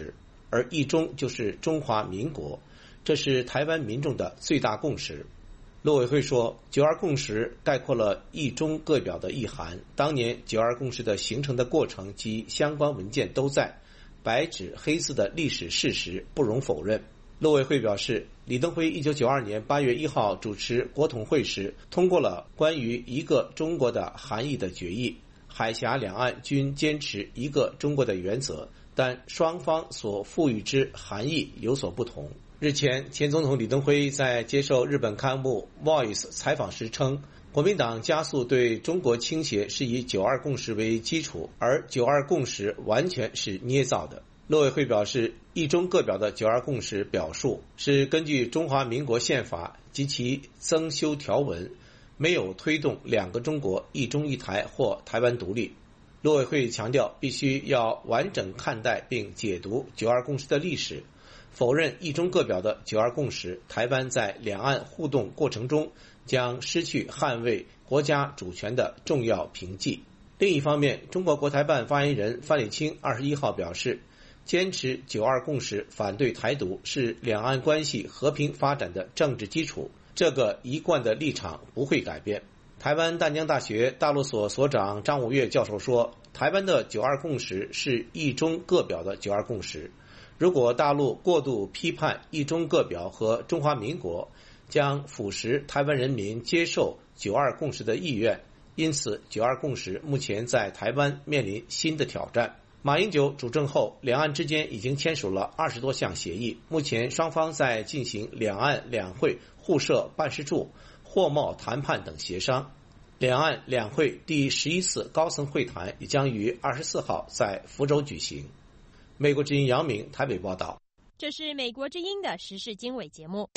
而一中就是中华民国，这是台湾民众的最大共识。陆委会说，92共识概括了一中各表的意涵，当年92共识的形成的过程及相关文件都在，白纸黑字的历史事实不容否认。陆委会表示，李登辉1992年8月1号主持国统会时，通过了关于一个中国的含义的决议，海峡两岸均坚持一个中国的原则，但双方所赋予之含义有所不同。日前，前总统李登辉在接受日本刊物 Voice 采访时称，国民党加速对中国倾斜是以92共识为基础，而92共识完全是捏造的。陆委会表示，一中各表的92共识表述是根据中华民国宪法及其增修条文，没有推动两个中国、一中一台或台湾独立。陆委会强调，必须要完整看待并解读92共识的历史，否认一中各表的92共识，台湾在两岸互动过程中将失去捍卫国家主权的重要凭据。另一方面，中国国台办发言人范礼清21号表示，坚持92共识，反对台独是两岸关系和平发展的政治基础，这个一贯的立场不会改变。台湾淡江大学大陆所所长张武岳教授说，台湾的92共识是一中各表的92共识，如果大陆过度批判一中各表和中华民国，将腐蚀台湾人民接受92共识的意愿，因此92共识目前在台湾面临新的挑战。马英九主政后，两岸之间已经签署了20多项协议，目前双方在进行两岸两会互设办事处、货贸谈判等协商。两岸两会第11次高层会谈也将于24号在福州举行。美国之音杨明台北报道。 这是美国之音的时事经纬节目。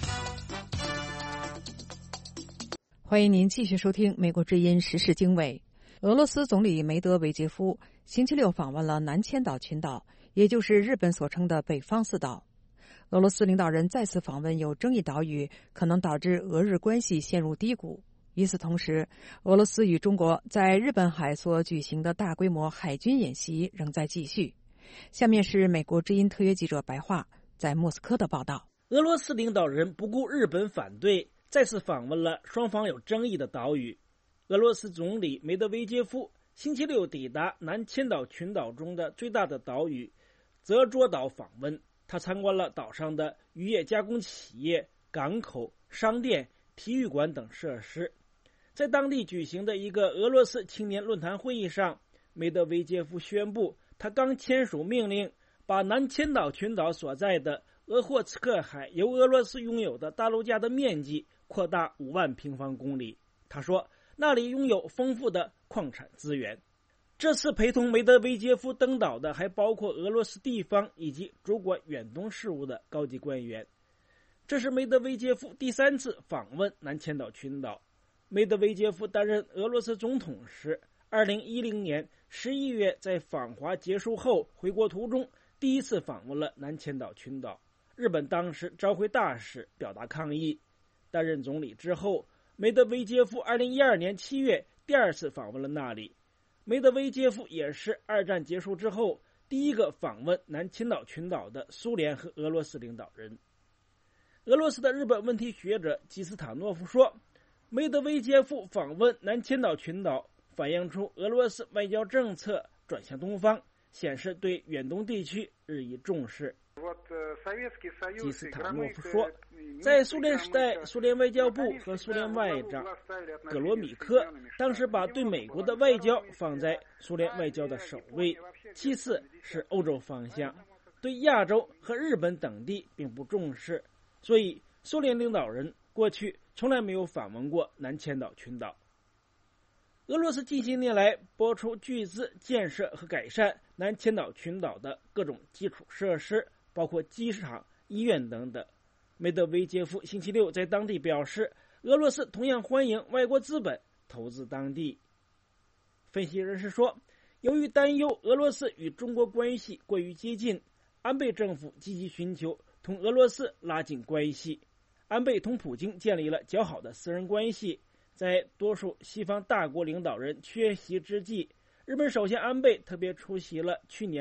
欢迎您继续收听美国之音时事经纬。俄罗斯总理梅德韦杰夫星期六访问了南千岛群岛，也就是日本所称的北方四岛。俄罗斯领导人再次访问有争议岛屿，可能导致俄日关系陷入低谷。与此同时，俄罗斯与中国在日本海所举行的大规模海军演习仍在继续。下面是美国之音特约记者白桦在莫斯科的报道。 俄罗斯领导人不顾日本反对，再次访问了双方有争议的岛屿。俄罗斯总理梅德韦杰夫星期六抵达南千岛群岛中的最大的岛屿泽捉岛访问，他参观了岛上的渔业加工企业、港口、商店、体育馆等设施。在当地举行的一个俄罗斯青年论坛会议上，梅德韦杰夫宣布，他刚签署命令，把南千岛群岛所在的鄂霍次克海由俄罗斯拥有的大陆架的面积扩大5万平方公里。他说，那里拥有丰富的矿产资源。这次陪同梅德韦杰夫登岛的还包括俄罗斯地方以及主管远东事务的高级官员。这是梅德韦杰夫第3次访问南千岛群岛。梅德韦杰夫担任俄罗斯总统时，2010年11月在访华结束后回国途中第一次访问了南千岛群岛。日本当时召回大使表达抗议。担任总理之后，梅德韦杰夫2012年7月第2次访问了那里。梅德韦杰夫也是二战结束之后第一个访问南千岛群岛的苏联和俄罗斯领导人。俄罗斯的日本问题学者基斯塔诺夫说，梅德韦杰夫访问南千岛群岛反映出俄罗斯外交政策转向东方，显示对远东地区日益重视。基斯塔诺夫说，在苏联时代，苏联外交部和苏联外长格罗米科当时把对美国的外交放在苏联外交的首位，其次是欧洲方向，对亚洲和日本等地并不重视，所以苏联领导人过去从来没有访问过南千岛群岛。俄罗斯近些年来拨出巨资建设和改善南千岛群岛的各种基础设施，包括机场、医院等等。梅德韦杰夫星期六在当地表示，俄罗斯同样欢迎外国资本投资当地。分析人士说，由于担忧俄罗斯与中国关系过于接近，安倍政府积极寻求同俄罗斯拉近关系。安倍同普京建立了较好的私人关系。在多数西方大国领导人缺席之际，日本首相安倍特别出席了去年的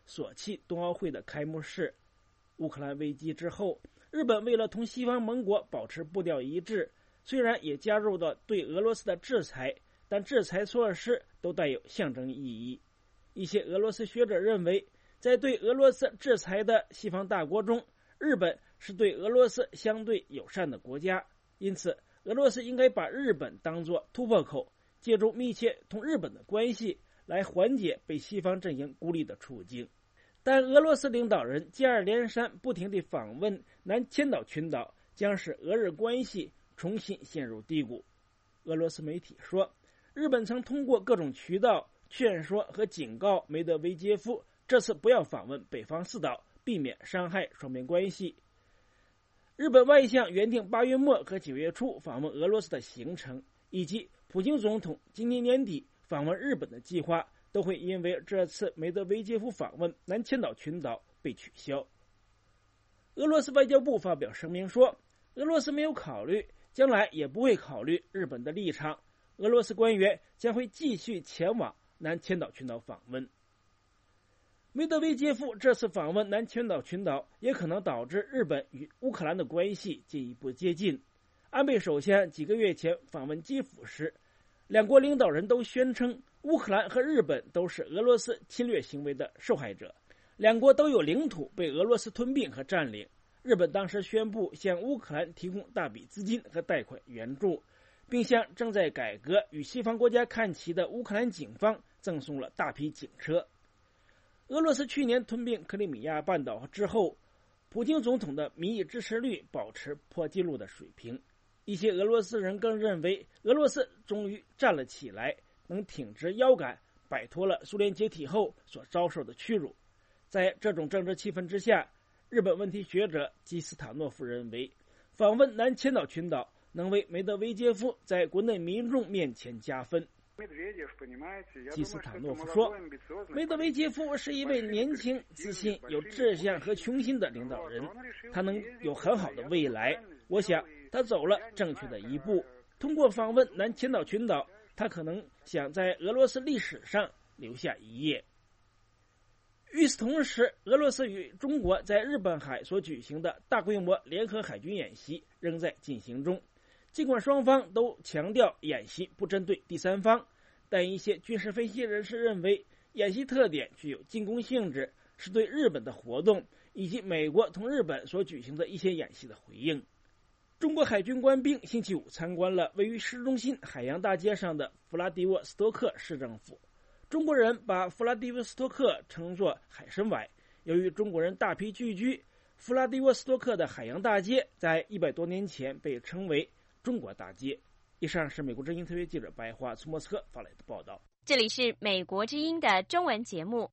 索契冬奥会的开幕式。乌克兰危机之后，日本为了同西方盟国保持步调一致，虽然也加入了对俄罗斯的制裁，但制裁措施都带有象征意义。一些俄罗斯学者认为，在对俄罗斯制裁的西方大国中，日本是对俄罗斯相对友善的国家，因此俄罗斯应该把日本当作突破口，借助密切同日本的关系来缓解被西方阵营孤立的处境。但俄罗斯领导人接二连三不停地访问南千岛群岛，将使俄日关系重新陷入低谷。俄罗斯媒体说，日本曾通过各种渠道劝说和警告梅德韦杰夫这次不要访问北方四岛，避免伤害双边关系。日本外相原定8月末和9月初访问俄罗斯的行程，以及普京总统今年年底访问日本的计划，都会因为这次梅德韦杰夫访问南千岛群岛被取消。俄罗斯外交部发表声明说，俄罗斯没有考虑，将来也不会考虑日本的立场，俄罗斯官员将会继续前往南千岛群岛访问。梅德韦杰夫这次访问南千岛群岛，也可能导致日本与乌克兰的关系进一步接近。安倍首相几个月前访问基辅时，两国领导人都宣称乌克兰和日本都是俄罗斯侵略行为的受害者，两国都有领土被俄罗斯吞并和占领。日本当时宣布向乌克兰提供大笔资金和贷款援助，并向正在改革与西方国家看齐的乌克兰警方赠送了大批警车。俄罗斯去年吞并克里米亚半岛之后，普京总统的民意支持率保持破纪录的水平。一些俄罗斯人更认为，俄罗斯终于站了起来，能挺直腰杆，摆脱了苏联解体后所遭受的屈辱。在这种政治气氛之下，日本问题学者基斯塔诺夫认为，访问南千岛群岛能为梅德韦杰夫在国内民众面前加分。基斯塔诺夫说，梅德韦杰夫是一位年轻、自信、有志向和雄心的领导人，他能有很好的未来。我想他走了正确的一步，通过访问南千岛群岛，他可能想在俄罗斯历史上留下一页。与此同时，俄罗斯与中国在日本海所举行的大规模联合海军演习仍在进行中。尽管双方都强调演习不针对第三方，但一些军事分析人士认为，演习特点具有进攻性质，是对日本的活动以及美国同日本所举行的一些演习的回应。中国海军官兵星期五参观了位于市中心海洋大街上的弗拉迪沃斯托克市政府。中国人把弗拉迪沃斯托克称作海参崴，由于中国人大批聚居，弗拉迪沃斯托克的海洋大街在100多年前被称为中国大街。以上是美国之音特约记者白华从莫斯科发来的报道。 这里是美国之音的中文节目。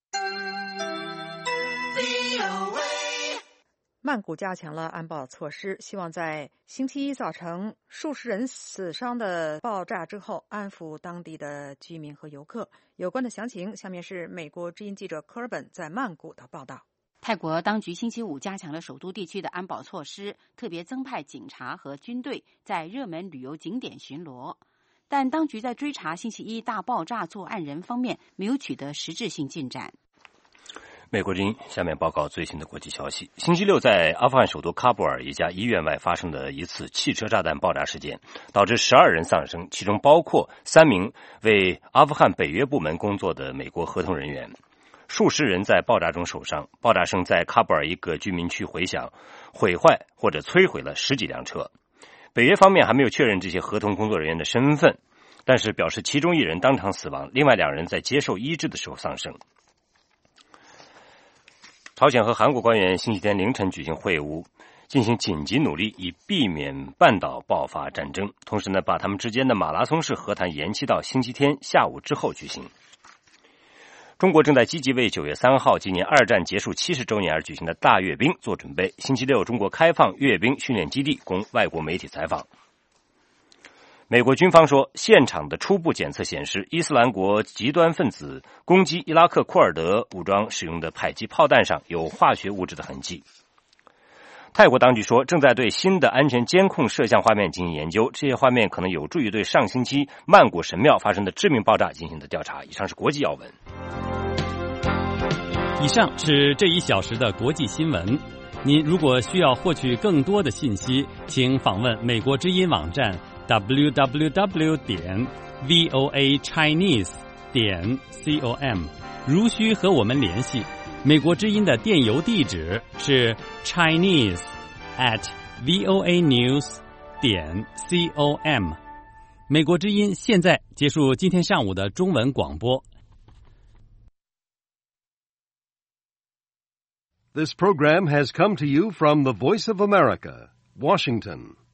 曼谷加强了安保措施，希望在星期一造成数十人死伤的爆炸之后安抚当地的居民和游客。有关的详情，下面是美国之音记者科尔本在曼谷的报道。 泰国当局星期五加强了首都地区的安保措施，特别增派警察和军队在热门旅游景点巡逻。但当局在追查星期一大爆炸作案人方面没有取得实质性进展。 美国之音下面报告最新的国际消息。星期六在阿富汗首都喀布尔一家医院外发生的一次汽车炸弹爆炸事件，导致12人丧生，其中包括3名为阿富汗北约部门工作的美国合同人员。数十人在爆炸中受伤，爆炸声在喀布尔一个居民区回响，毁坏或者摧毁了10几辆车。北约方面还没有确认这些合同工作人员的身份，但是表示其中1人当场死亡，另外2人在接受医治的时候丧生。朝鲜和韩国官员星期天凌晨举行会晤，进行紧急努力，以避免半岛爆发战争，同时把他们之间的马拉松式和谈延期到星期天下午之后举行。中国正在积极为9月3号纪念2战结束70周年而举行的大阅兵做准备。星期六，中国开放阅兵训练基地供外国媒体采访。美国军方说，现场的初步检测显示，伊斯兰国极端分子攻击伊拉克库尔德武装使用的迫击炮弹上有化学物质的痕迹。泰国当局说，正在对新的安全监控摄像画面进行研究，这些画面可能有助于对上星期曼谷神庙发生的致命爆炸进行的调查。以上是国际要闻。 以上是这1小时的国际新闻。您如果需要获取更多的信息，请访问美国之音网站 www.voachinese.com。如需和我们联系，美国之音的电邮地址是 chinese@voanews.com。美国之音现在结束今天上午的中文广播。 This program has come to you from the Voice of America, Washington.